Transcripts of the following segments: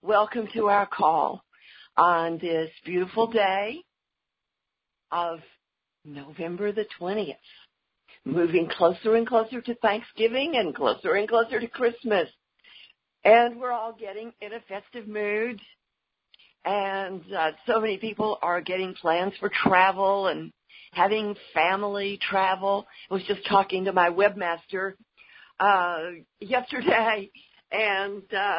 welcome to our call on this beautiful day of November the 20th, moving closer and closer to Thanksgiving and closer to Christmas. And we're all getting in a festive mood, and so many people are getting plans for travel and having family travel. I was just talking to my webmaster yesterday, and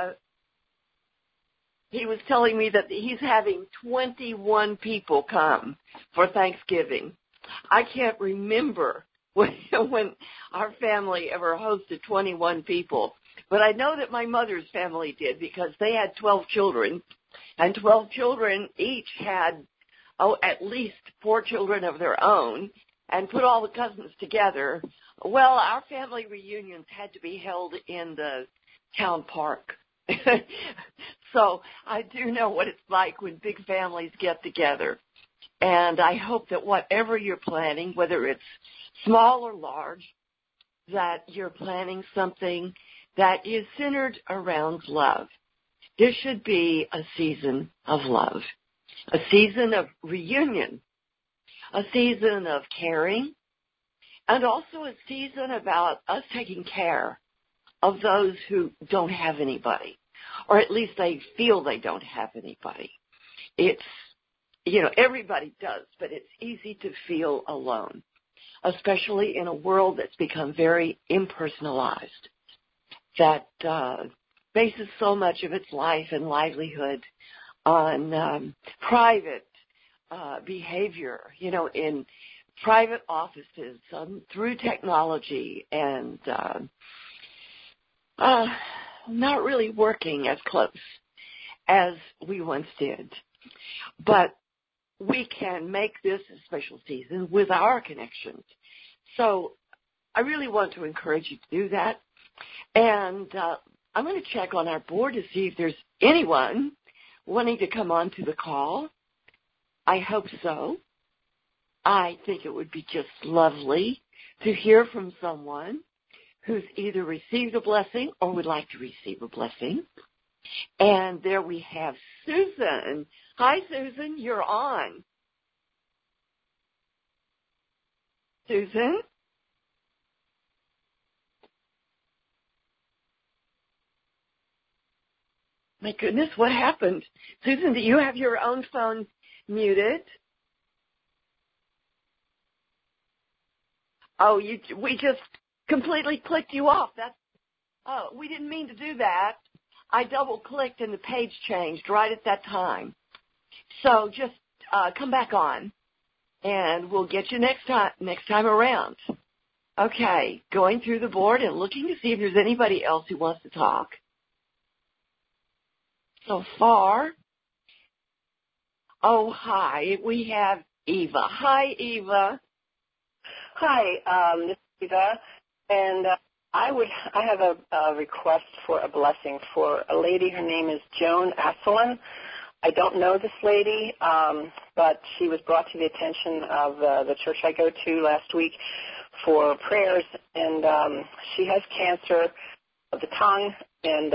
he was telling me that he's having 21 people come for Thanksgiving. I can't remember when our family ever hosted 21 people, but I know that my mother's family did because they had 12 children, and 12 children each had at least 4 children of their own, and put all the cousins together. Well, our family reunions had to be held in the town park. So I do know what it's like when big families get together. And I hope that whatever you're planning, whether it's small or large, that you're planning something that is centered around love. There should be a season of love, a season of reunion, a season of caring, and also a season about us taking care of those who don't have anybody, or at least they feel they don't have anybody. It's, everybody does, but it's easy to feel alone, especially in a world that's become very impersonalized, that bases so much of its life and livelihood on private behavior, in private offices, through technology, and not really working as close as we once did. But we can make this a special season with our connections. So I really want to encourage you to do that. And I'm going to check on our board to see if there's anyone wanting to come on to the call. I hope so. I think it would be just lovely to hear from someone who's either received a blessing or would like to receive a blessing. And there we have Susan. Hi, Susan. You're on. Susan? My goodness, what happened? Susan, do you have your own phone muted? Oh, we just completely clicked you off. We didn't mean to do that. I double-clicked and the page changed right at that time. So just come back on, and we'll get you next time around. Okay, going through the board and looking to see if there's anybody else who wants to talk. So far, hi, we have Eva. Hi, Eva. Hi, this is Eva, and I have a request for a blessing for a lady. Her name is Joan Asselin. I don't know this lady, but she was brought to the attention of the church I go to last week for prayers, and she has cancer of the tongue, and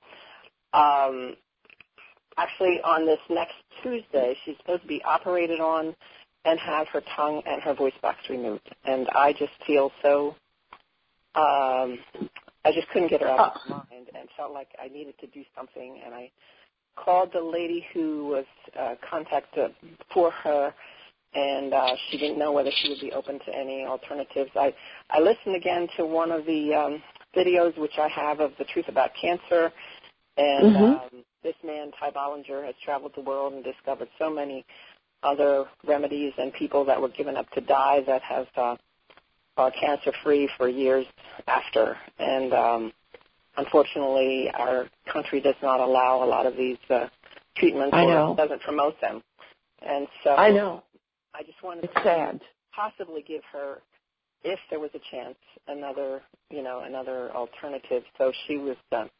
actually on this next Tuesday, she's supposed to be operated on and have her tongue and her voice box removed. And I just feel so, I just couldn't get her out of my mind and felt like I needed to do something. And I called the lady who was contacted for her, and she didn't know whether she would be open to any alternatives. I listened again to one of the videos which I have of the truth about cancer, and this man, Ty Bollinger, has traveled the world and discovered so many other remedies and people that were given up to die that have are cancer-free for years after. And unfortunately, our country does not allow a lot of these treatments or doesn't promote them. And so I know. I just wanted it's to sad. possibly give her, if there was a chance, another alternative. So she was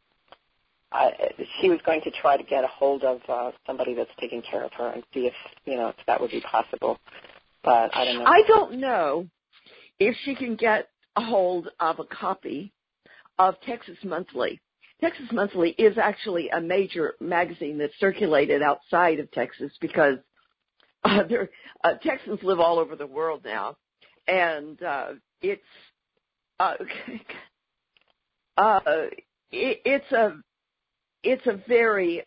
going to try to get a hold of somebody that's taking care of her and see if that would be possible. But I don't know. I don't know if she can get a hold of a copy of Texas Monthly. Texas Monthly is actually a major magazine that's circulated outside of Texas because Texans live all over the world now, and it's a very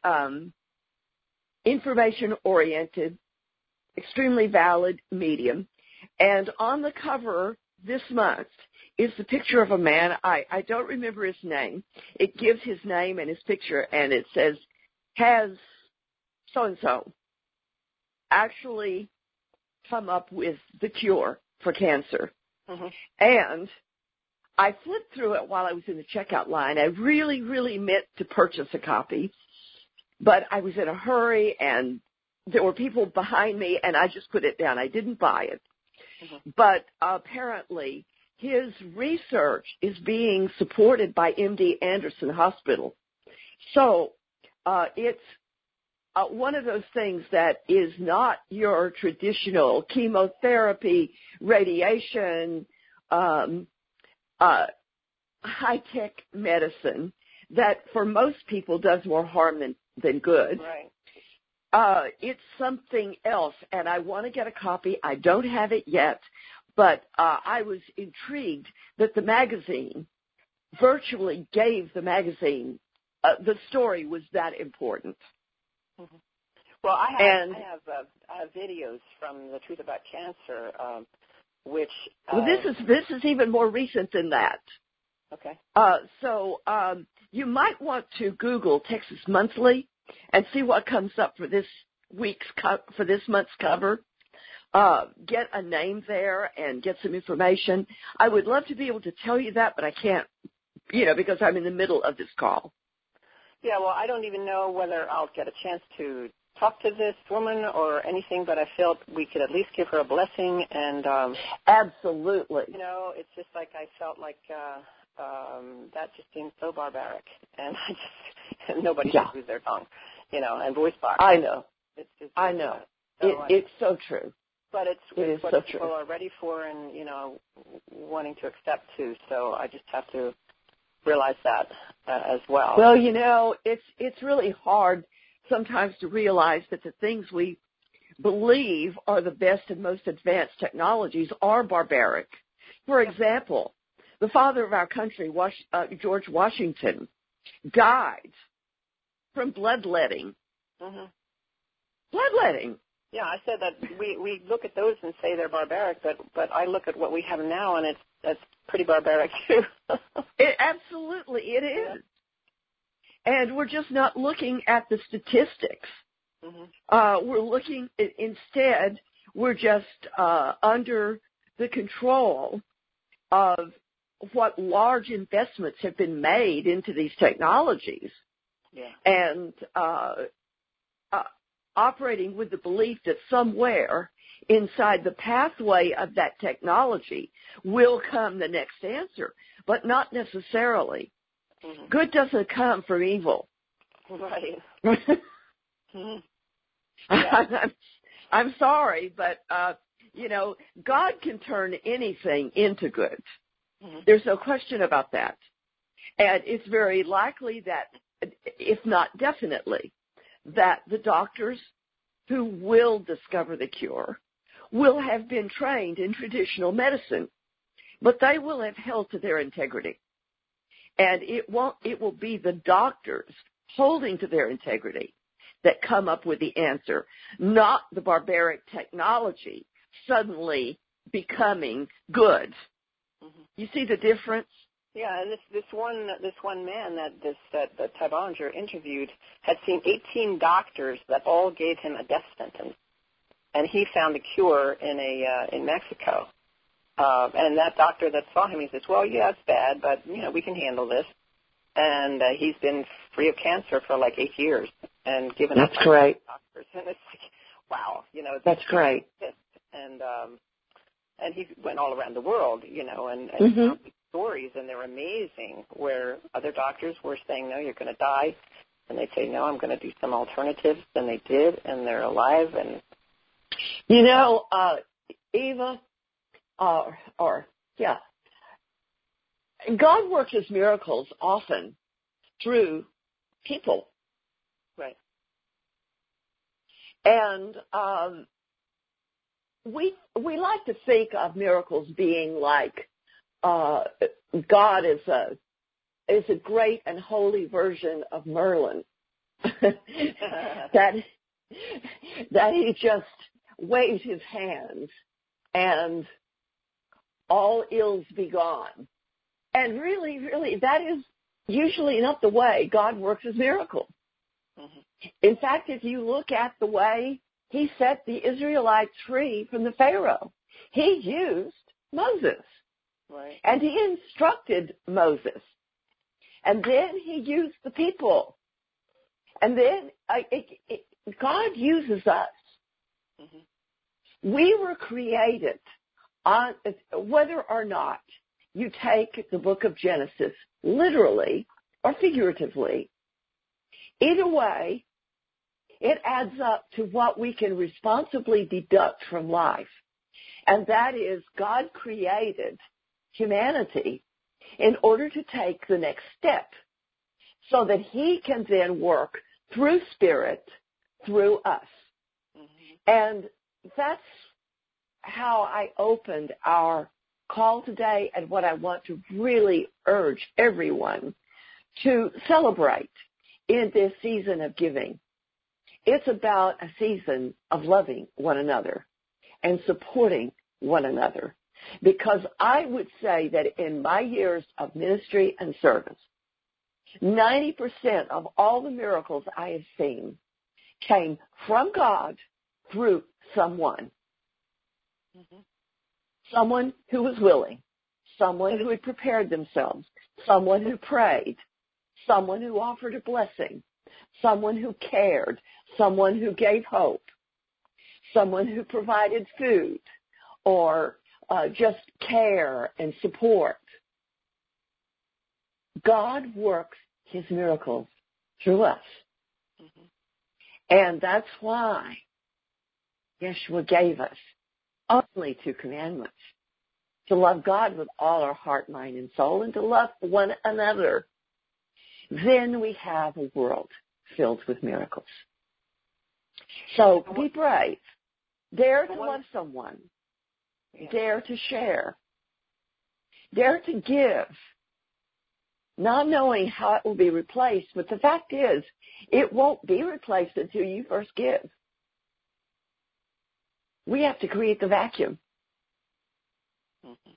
information-oriented, extremely valid medium. And on the cover this month is the picture of a man. I don't remember his name. It gives his name and his picture, and it says, has so-and-so actually come up with the cure for cancer? Mm-hmm. And I flipped through it while I was in the checkout line. I really, really meant to purchase a copy, but I was in a hurry, and there were people behind me, and I just put it down. I didn't buy it. Mm-hmm. But apparently his research is being supported by MD Anderson Hospital. So it's one of those things that is not your traditional chemotherapy, radiation, high-tech medicine that for most people does more harm than good. Right. It's something else, and I want to get a copy. I don't have it yet, but I was intrigued that the magazine virtually gave the magazine, the story was that important. Mm-hmm. Well, I have videos from The Truth About Cancer, which... well, this is even more recent than that. Okay. So you might want to Google Texas Monthly and see what comes up for this for this month's cover. Get a name there and get some information. I would love to be able to tell you that, but I can't, because I'm in the middle of this call. Yeah, well, I don't even know whether I'll get a chance to talk to this woman or anything, but I felt we could at least give her a blessing. And absolutely. It's just like I felt like that just seems so barbaric, and nobody should lose their tongue, and voice box. I know. I know. It's so true. But it's what so people true. are ready for and, wanting to accept too. So I just have to realize that as well. Well, it's really hard sometimes to realize that the things we believe are the best and most advanced technologies are barbaric. For example, the father of our country, George Washington, died from bloodletting. Mm-hmm. Bloodletting. Yeah, I said that we look at those and say they're barbaric, but I look at what we have now, and that's pretty barbaric too. Absolutely, it is. And we're just not looking at the statistics. Mm-hmm. We're looking, instead, we're just under the control of what large investments have been made into these technologies. Yeah. And operating with the belief that somewhere inside the pathway of that technology will come the next answer, but not necessarily. Mm-hmm. Good doesn't come from evil. Right. Mm-hmm. Yeah. I'm sorry, but, God can turn anything into good. Mm-hmm. There's no question about that. And it's very likely that, if not definitely, that the doctors who will discover the cure will have been trained in traditional medicine, but they will have held to their integrity. And it will be the doctors holding to their integrity that come up with the answer, not the barbaric technology suddenly becoming good. Mm-hmm. You see the difference? Yeah, and this one man that Ty Bollinger interviewed had seen 18 doctors that all gave him a death sentence, and he found a cure in Mexico. And that doctor that saw him, he says, "Well, yeah, it's bad, but we can handle this." And he's been free of cancer for like 8 years, and given that's great. Doctors, and it's like, wow, that's great. And he went all around the world, and mm-hmm. stories, and they're amazing, where other doctors were saying, "No, you're going to die," and they say, "No, I'm going to do some alternatives," and they did, and they're alive. And Eva, God works his miracles often through people. Right. And we like to think of miracles being like God is a great and holy version of Merlin. that he just waves his hands and all ills be gone. And really, really, that is usually not the way God works his miracles. Mm-hmm. In fact, if you look at the way he set the Israelites free from the Pharaoh, he used Moses. Right. And he instructed Moses. And then he used the people. And then God uses us. Mm-hmm. We were created, whether or not you take the book of Genesis literally or figuratively, either way, it adds up to what we can responsibly deduct from life. And that is God created humanity in order to take the next step so that he can then work through spirit, through us. Mm-hmm. And that's how I opened our call today and what I want to really urge everyone to celebrate in this season of giving. It's about a season of loving one another and supporting one another. Because I would say that in my years of ministry and service, 90% of all the miracles I have seen came from God through someone. Mm-hmm. Someone who was willing, someone who had prepared themselves, someone who prayed, someone who offered a blessing, someone who cared, someone who gave hope, someone who provided food or just care and support. God works his miracles through us. Mm-hmm. And that's why Yeshua gave us only 2 commandments: to love God with all our heart, mind, and soul, and to love one another. Then we have a world filled with miracles. So be brave. Dare to love someone. Dare to share. Dare to give. Not knowing how it will be replaced, but the fact is, it won't be replaced until you first give. We have to create the vacuum. Mm-hmm.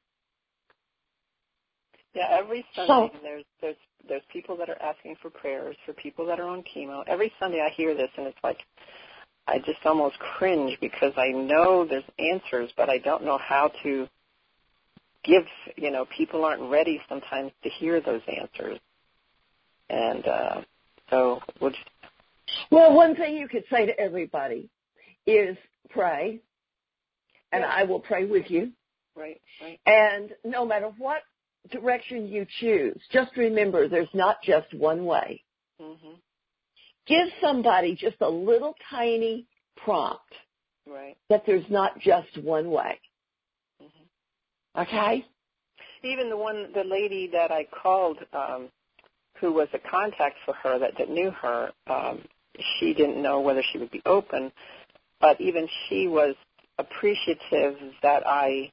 Yeah, every Sunday there's people that are asking for prayers for people that are on chemo. Every Sunday I hear this, and it's like I just almost cringe because I know there's answers, but I don't know how to give. People aren't ready sometimes to hear those answers, and so we'll just. Well, one thing you could say to everybody is pray, and I will pray with you. Right. And no matter what direction you choose, just remember there's not just one way. Mm-hmm. Give somebody just a little tiny prompt that there's not just one way. Mm-hmm. Okay? Even the lady that I called, who was a contact for her that knew her, she didn't know whether she would be open, but even she was appreciative that I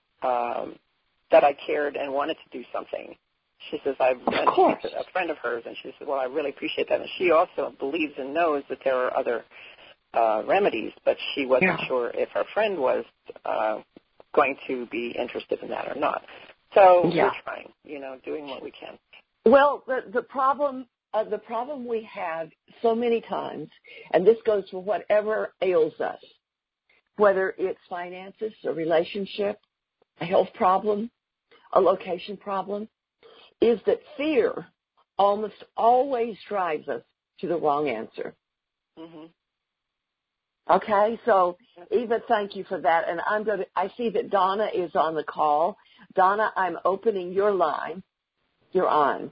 cared and wanted to do something. She says, I've met a friend of hers, and she said, well, I really appreciate that. And she also believes and knows that there are other remedies, but she wasn't sure if her friend was going to be interested in that or not. So we're trying, doing what we can. Well, the problem we have so many times, and this goes for whatever ails us, whether it's finances, a relationship, a health problem, a location problem, is that fear almost always drives us to the wrong answer. Mm-hmm. Okay, so Eva, thank you for that. And I see that Donna is on the call. Donna, I'm opening your line. You're on.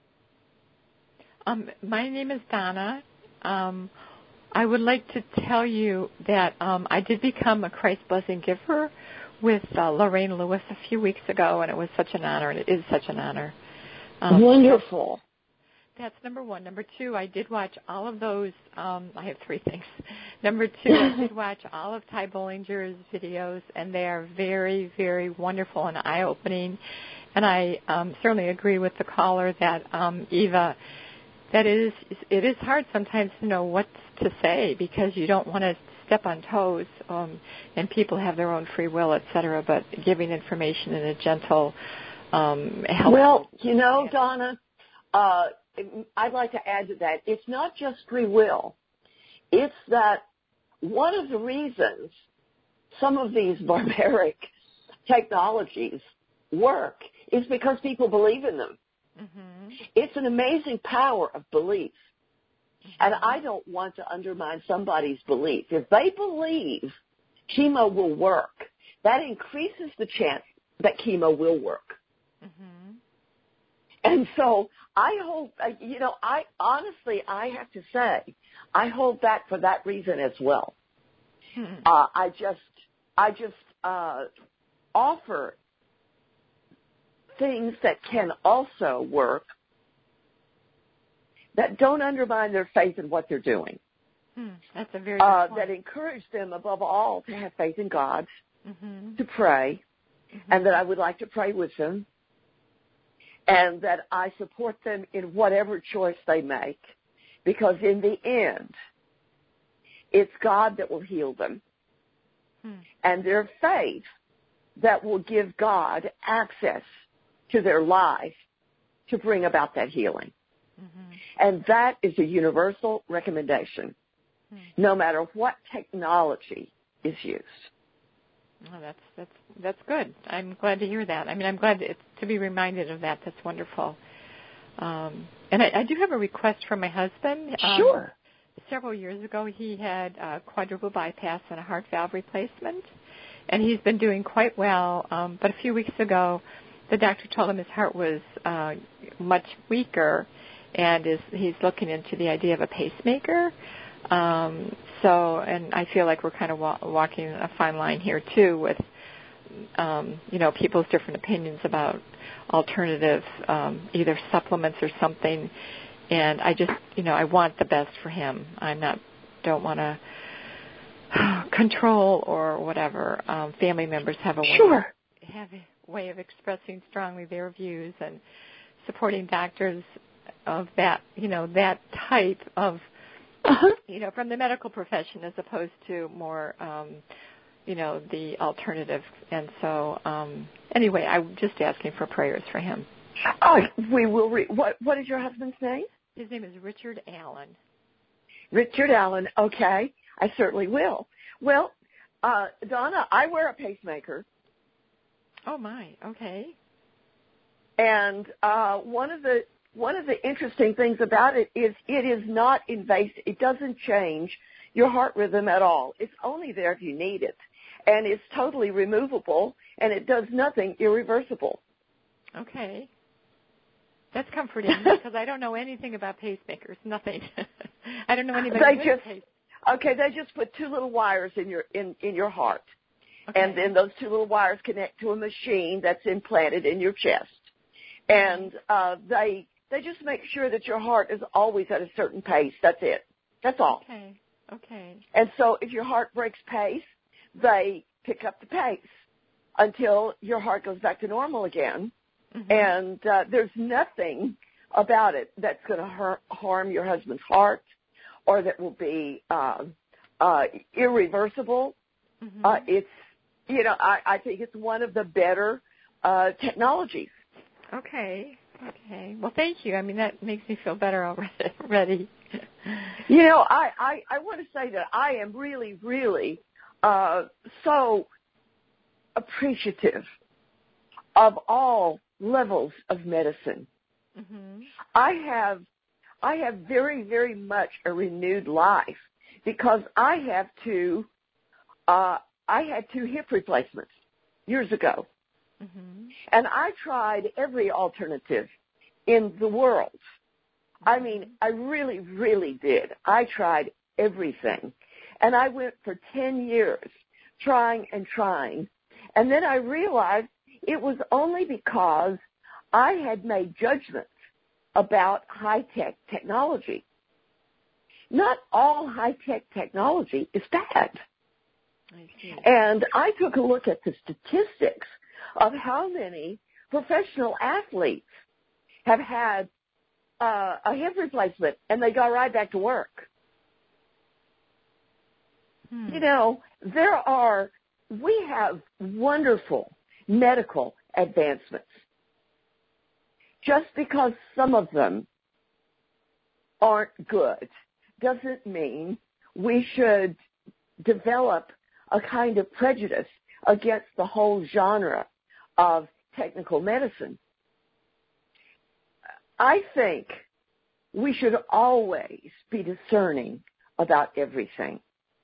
My name is Donna. I would like to tell you that I did become a Christ Blessing giver with Lorraine Lewis a few weeks ago, and it was such an honor, and it is such an honor. Wonderful. That's number one. Number two, I did watch all of those. I have three things. Number two, I did watch all of Ty Bollinger's videos, and they are very, very wonderful and eye-opening. And I certainly agree with the caller that, Eva, that it is hard sometimes to know what to say because you don't want to step on toes, and people have their own free will, et cetera, but giving information in a gentle, helpful Well, you know, manner. Donna, I'd like to add to that. It's not just free will. It's that one of the reasons some of these barbaric technologies work is because people believe in them. Mm-hmm. It's an amazing power of belief. And I don't want to undermine somebody's belief. If they believe chemo will work, that increases the chance that chemo will work. Mm-hmm. And so I hope, I honestly, I have to say, I hold that for that reason as well. Mm-hmm. I just offer things that can also work that don't undermine their faith in what they're doing. That's a very good point. That encourage them above all to have faith in God, Mm-hmm. to pray, and that I would like to pray with them, and that I support them in whatever choice they make, because in the end, it's God that will heal them, and their faith that will give God access to their life to bring about that healing. Mm-hmm. And that is a universal recommendation, no matter what technology is used. Oh, that's good. I'm glad to hear that. I mean, I'm glad to be reminded of that. That's wonderful. And I do have a request from my husband. Sure. Several years ago, he had a quadruple bypass and a heart valve replacement, and he's been doing quite well. But a few weeks ago, the doctor told him his heart was much weaker, and he's looking into the idea of a pacemaker. And I feel like we're kind of walking a fine line here too with, people's different opinions about alternative, either supplements or something. And I just, I want the best for him. Don't want to control or whatever. Family members have a way of expressing strongly their views and supporting doctors of that, that type of, from the medical profession as opposed to more, the alternative. And so, anyway, I'm just asking for prayers for him. Oh, we will what is your husband's name? His name is Richard Allen. Richard Allen, okay. I certainly will. Well, Donna, I wear a pacemaker. Oh, my, okay. And one of the interesting things about it is not invasive. It doesn't change your heart rhythm at all. It's only there if you need it. And it's totally removable, and it does nothing irreversible. Okay. That's comforting because I don't know anything about pacemakers, nothing. I don't know anything about pacemakers. Okay, they just put two little wires in your heart. Okay. And then those two little wires connect to a machine that's implanted in your chest. And they just make sure that your heart is always at a certain pace. That's it. That's all. Okay. And so if your heart breaks pace, they pick up the pace until your heart goes back to normal again. Mm-hmm. And there's nothing about it that's going to harm your husband's heart or that will be irreversible. Mm-hmm. It's, I think it's one of the better technologies. Okay. Well, thank you. I mean, that makes me feel better already. I want to say that I am really, really so appreciative of all levels of medicine. Mm-hmm. I have very, very much a renewed life because I had two hip replacements years ago. Mm-hmm. And I tried every alternative in the world. I mean, I really, really did. I tried everything. And I went for 10 years trying and trying. And then I realized it was only because I had made judgments about high-tech technology. Not all high-tech technology is bad. I see. And I took a look at the statistics of how many professional athletes have had a hip replacement and they got right back to work. You know, we have wonderful medical advancements. Just because some of them aren't good doesn't mean we should develop a kind of prejudice against the whole genre of technical medicine. I think we should always be discerning about everything.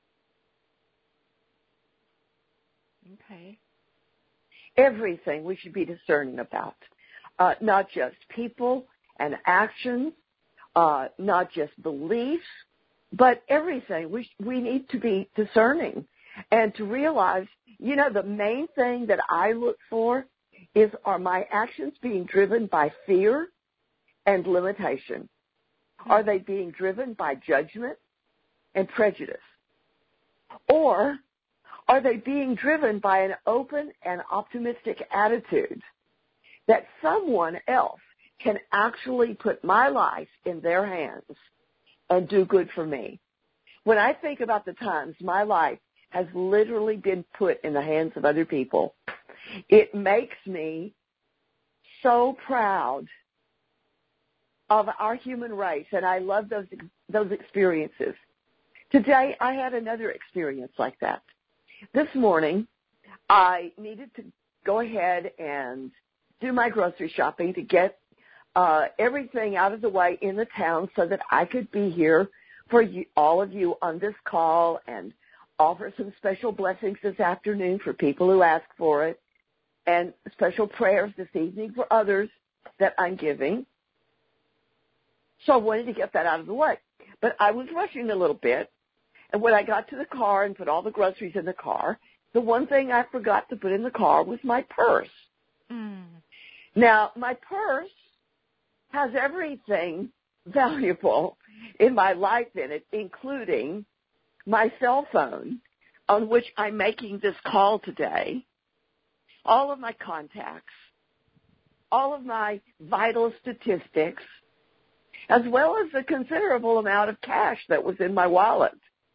Okay. Everything we should be discerning about. Not just people and actions, not just beliefs, but everything. We need to be discerning and to realize, you know, the main thing that I look for is, are my actions being driven by fear and limitation? Are they being driven by judgment and prejudice? Or are they being driven by an open and optimistic attitude that someone else can actually put my life in their hands and do good for me? When I think about the times my life has literally been put in the hands of other people, it makes me so proud of our human race, and I love those experiences. Today, I had another experience like that. This morning, I needed to go ahead and do my grocery shopping to get everything out of the way in the town so that I could be here for you, all of you on this call, and offer some special blessings this afternoon for people who ask for it, and special prayers this evening for others that I'm giving. So I wanted to get that out of the way. But I was rushing a little bit, and when I got to the car and put all the groceries in the car, the one thing I forgot to put in the car was my purse. Now, my purse has everything valuable in my life in it, including my cell phone on which I'm making this call today, all of my contacts, all of my vital statistics, as well as a considerable amount of cash that was in my wallet.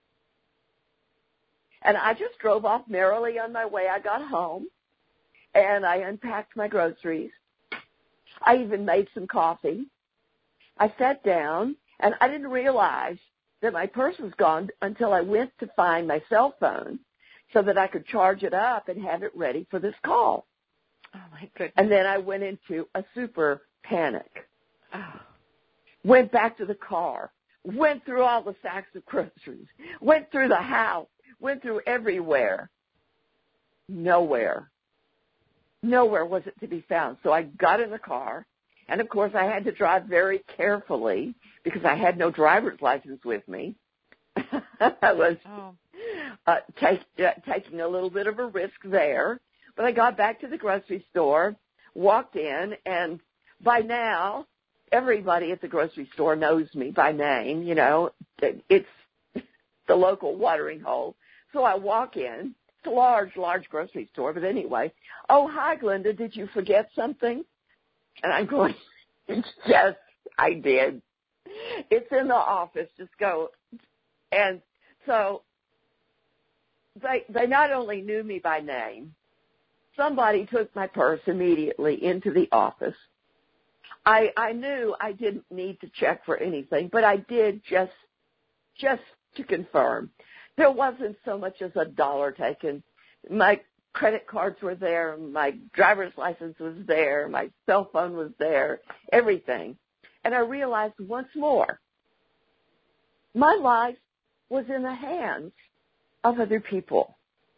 And I just drove off merrily on my way. I got home, and I unpacked my groceries. I even made some coffee. I sat down, and I didn't realize that my purse was gone until I went to find my cell phone so that I could charge it up and have it ready for this call. Oh, my goodness. And then I went into a super panic. Oh. Went back to the car, went through all the sacks of groceries, went through the house, went through everywhere. Nowhere was it to be found. So I got in the car, and, of course, I had to drive very carefully because I had no driver's license with me. I was taking a little bit of a risk there. But I got back to the grocery store, walked in, and by now, everybody at the grocery store knows me by name. You know, it's the local watering hole. So I walk in. It's a large grocery store, but anyway. Oh, hi, Glenda. Did you forget something? And I'm going, yes, I did. It's in the office. Just go. And so they not only knew me by name, somebody took my purse immediately into the office. I knew I didn't need to check for anything, but I did just to confirm. There wasn't so much as $1 taken. My credit cards were there. My driver's license was there. My cell phone was there. Everything. And I realized once more, my life was in the hands of other people.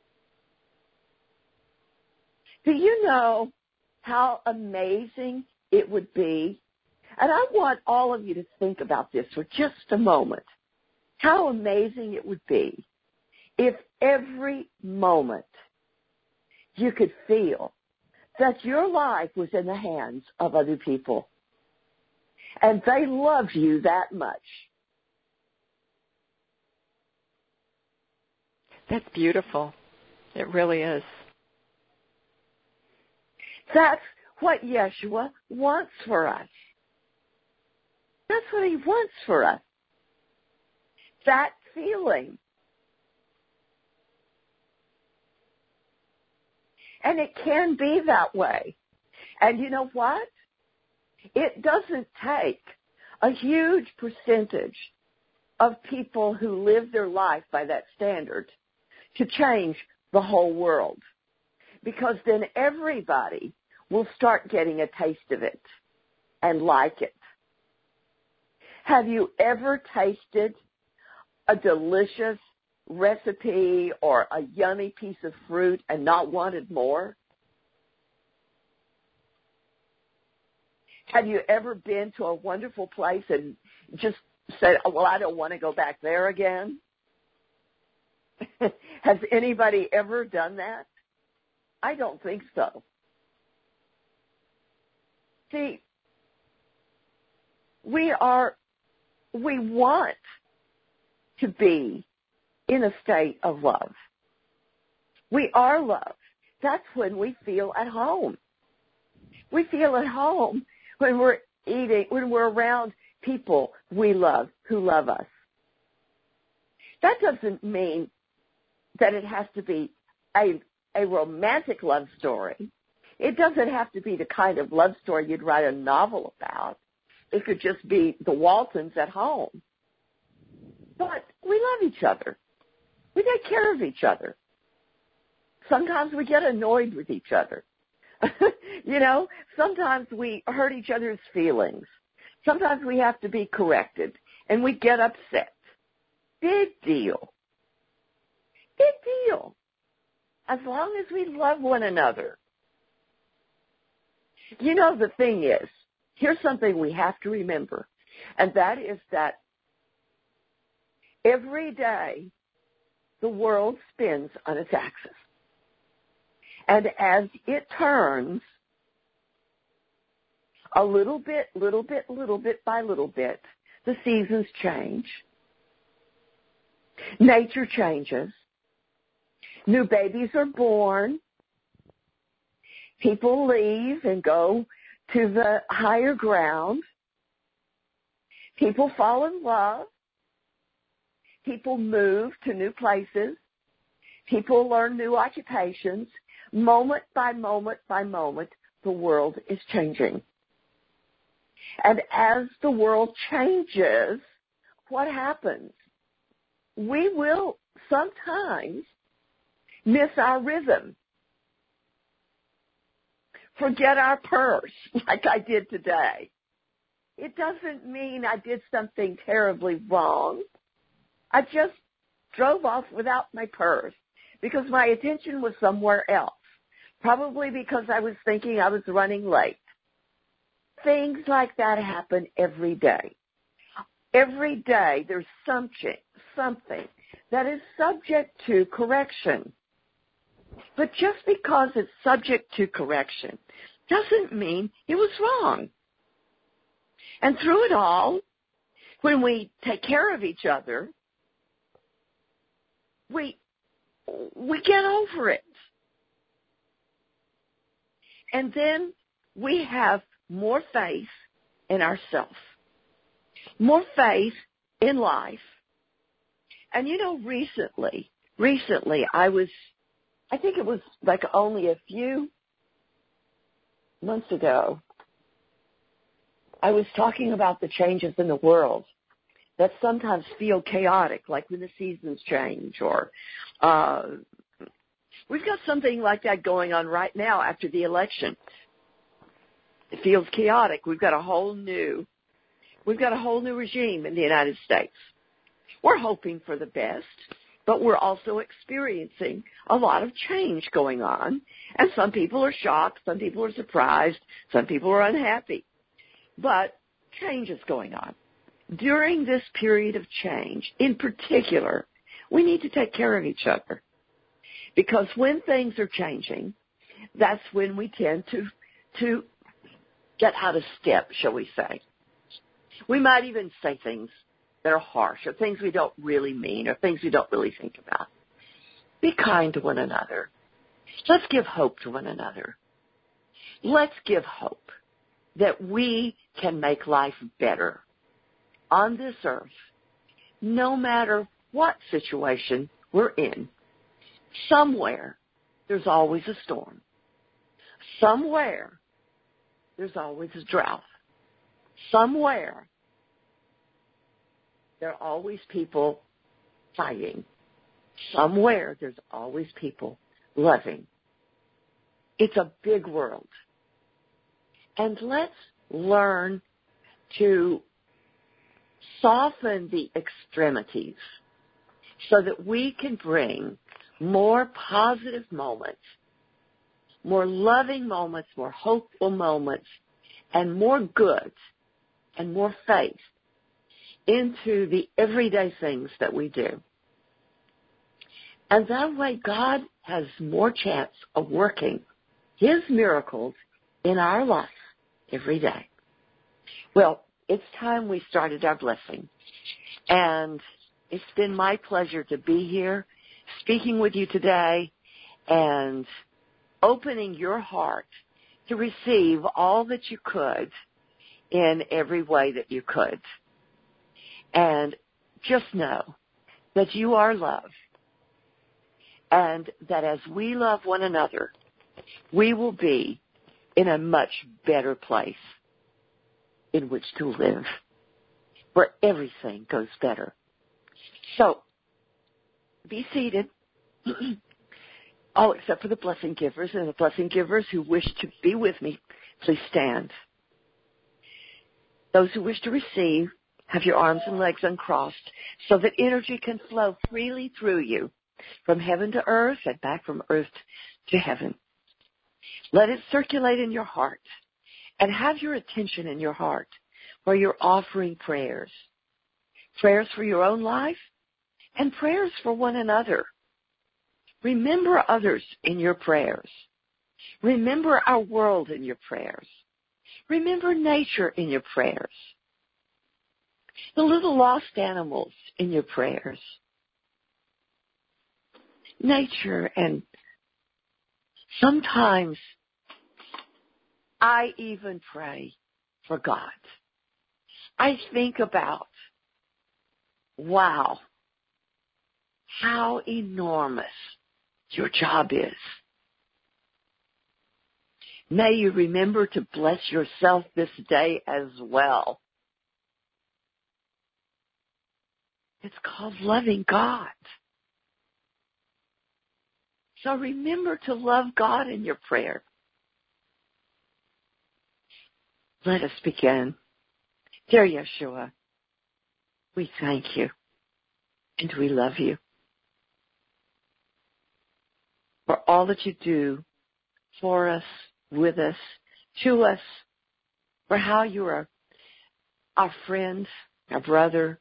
Do you know how amazing it would be? And I want all of you to think about this for just a moment. How amazing it would be if every moment you could feel that your life was in the hands of other people. And they love you that much. That's beautiful. It really is. That's what Yeshua wants for us. That's what he wants for us. That feeling. And it can be that way. And you know what? It doesn't take a huge percentage of people who live their life by that standard to change the whole world. Because then everybody will start getting a taste of it and like it. Have you ever tasted a delicious recipe or a yummy piece of fruit and not wanted more? Have you ever been to a wonderful place and just said, oh, well, I don't want to go back there again? Has anybody ever done that? I don't think so. See, we want to be in a state of love. We are love. That's when we feel at home. We feel at home when we're eating, when we're around people we love, who love us. That doesn't mean that it has to be a romantic love story. It doesn't have to be the kind of love story you'd write a novel about. It could just be the Waltons at home. But we love each other. We take care of each other. Sometimes we get annoyed with each other. You know, sometimes we hurt each other's feelings. Sometimes we have to be corrected, and we get upset. Big deal. Big deal. As long as we love one another. You know, the thing is, here's something we have to remember, and that is that every day the world spins on its axis. And as it turns, a little bit by little bit, the seasons change. Nature changes. New babies are born. People leave and go to the higher ground. People fall in love. People move to new places. People learn new occupations. Moment by moment by moment, the world is changing. And as the world changes, what happens? We will sometimes miss our rhythm. Forget our purse, like I did today. It doesn't mean I did something terribly wrong. I just drove off without my purse because my attention was somewhere else, probably because I was thinking I was running late. Things like that happen every day. Every day there's something that is subject to correction. But just because it's subject to correction doesn't mean it was wrong. And through it all, when we take care of each other, we get over it. And then we have more faith in ourselves, more faith in life. And you know, recently, I think it was like only a few months ago, I was talking about the changes in the world that sometimes feel chaotic, like when the seasons change, or we've got something like that going on right now after the election. It feels chaotic. We've got a whole new regime in the United States. We're hoping for the best, but we're also experiencing a lot of change going on. And some people are shocked, some people are surprised, some people are unhappy. But change is going on. During this period of change, in particular, we need to take care of each other. Because when things are changing, that's when we tend to get out of step, shall we say. We might even say things that are harsh or things we don't really mean or things we don't really think about. Be kind to one another. Let's give hope to one another. Let's give hope that we can make life better on this earth, no matter what situation we're in. Somewhere, there's always a storm. Somewhere, there's always a drought. Somewhere, there are always people fighting. Somewhere, there's always people loving. It's a big world. And let's learn to soften the extremities so that we can bring more positive moments, more loving moments, more hopeful moments, and more good and more faith into the everyday things that we do. And that way God has more chance of working His miracles in our life every day. Well, it's time we started our blessing. And it's been my pleasure to be here, speaking with you today, and opening your heart to receive all that you could in every way that you could. And just know that you are loved, and that as we love one another, we will be in a much better place in which to live, where everything goes better. So, be seated, all except for the blessing givers, and the blessing givers who wish to be with me, please stand. Those who wish to receive, have your arms and legs uncrossed so that energy can flow freely through you from heaven to earth and back from earth to heaven. Let it circulate in your heart, and have your attention in your heart where you're offering prayers. Prayers for your own life and prayers for one another. Remember others in your prayers. Remember our world in your prayers. Remember nature in your prayers. The little lost animals in your prayers. Nature, and sometimes I even pray for God. I think about, wow, how enormous your job is. May you remember to bless yourself this day as well. It's called loving God. So remember to love God in your prayer. Let us begin. Dear Yeshua, we thank you and we love you for all that you do for us, with us, to us, for how you are our friend, our brother,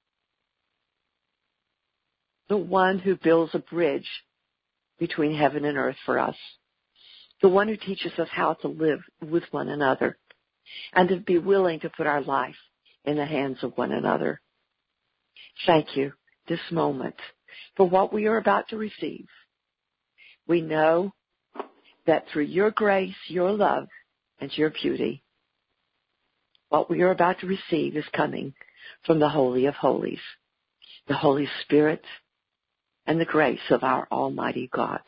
the one who builds a bridge between heaven and earth for us, the one who teaches us how to live with one another and to be willing to put our life in the hands of one another. Thank you this moment for what we are about to receive. We know that through your grace, your love, and your beauty, what we are about to receive is coming from the Holy of Holies, the Holy Spirit, and the grace of our Almighty God.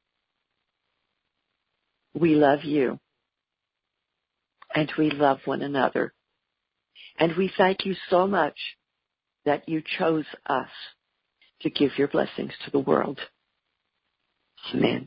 We love you, and we love one another. And we thank you so much that you chose us to give your blessings to the world. Amen.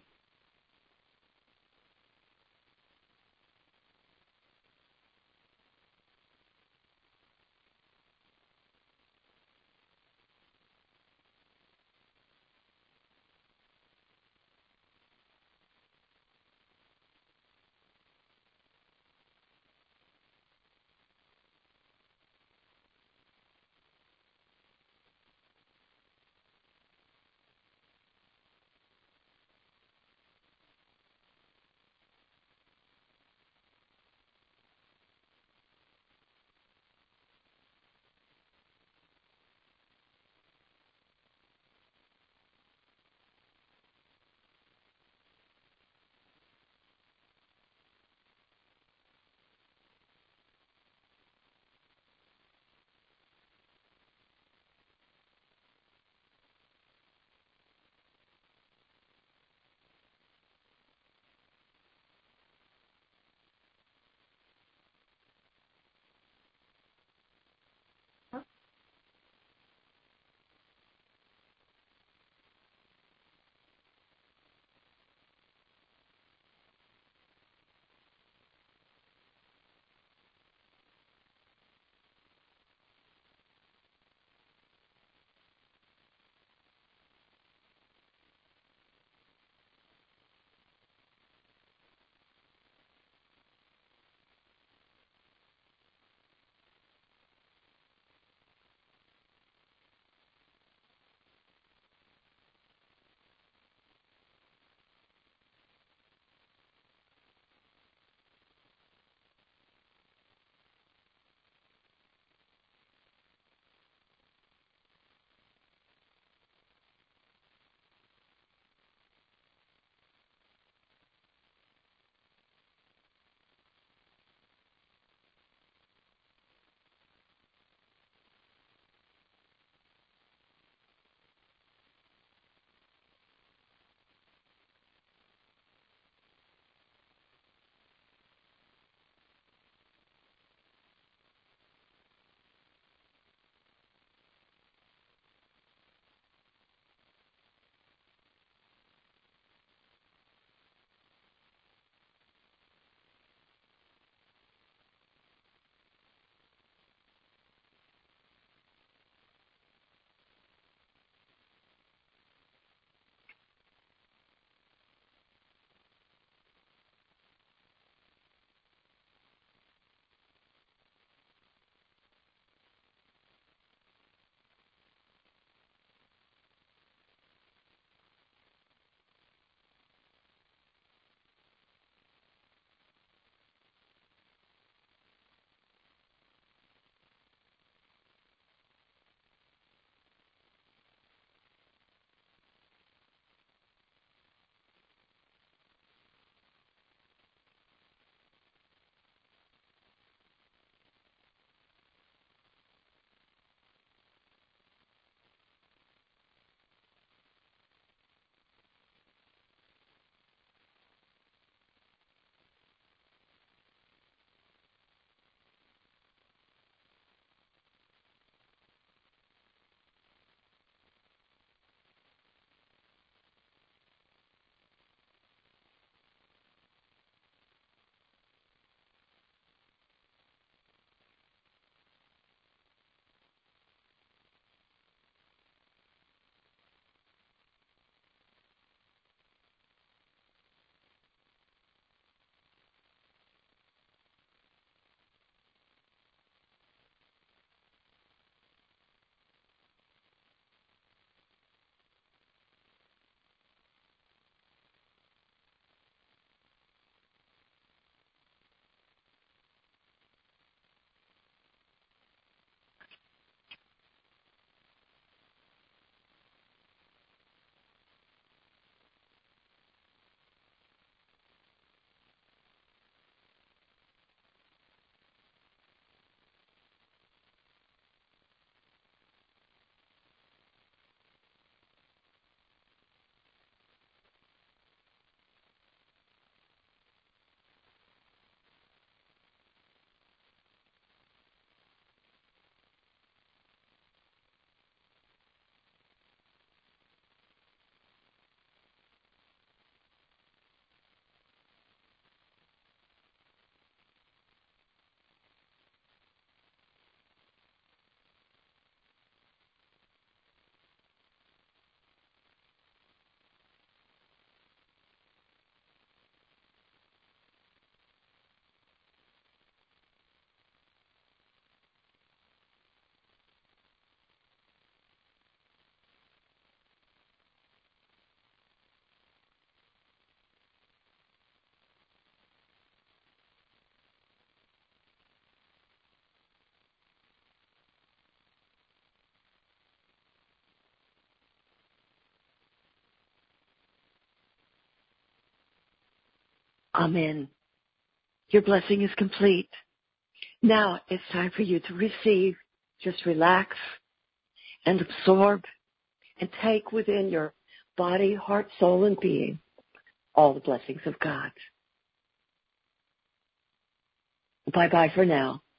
Amen. Your blessing is complete. Now it's time for you to receive. Just relax and absorb and take within your body, heart, soul, and being all the blessings of God. Bye-bye for now.